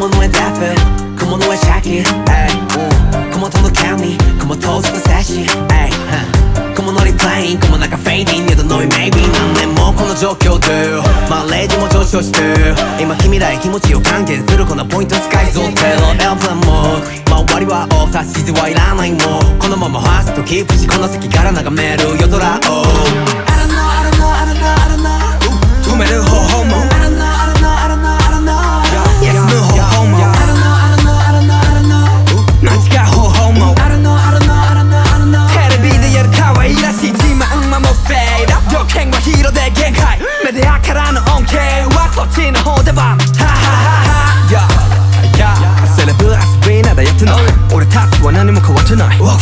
Como no es Daffy, como no es Shaggy, como todo candy, como todo super sassy, como no replaying, comoなんか fading, you don't know it maybe 何年もこの状況でまあレジも上昇して今君らへ気持ちを還元するこのポイント使いぞってロエルプランもまあ終わりはオフ指図はいらないもうこのままファーストキープしこの席から眺める夜空を I don't know, I don't know, I don't know, I don't know 止める方法も I don't know, I don't know, I don't know, I don't know 休む方法も I don't know, I don't know, I don't know, I don't know 間違う方法も I don't know, I don't know, I don't know, I don't know テレビでやる可愛らしい自慢はもうフェイド条件はヒーローで限界メディアからの恩恵はそっちの方ではハハハハセレブ遊びならやってない俺たちは何も変わってない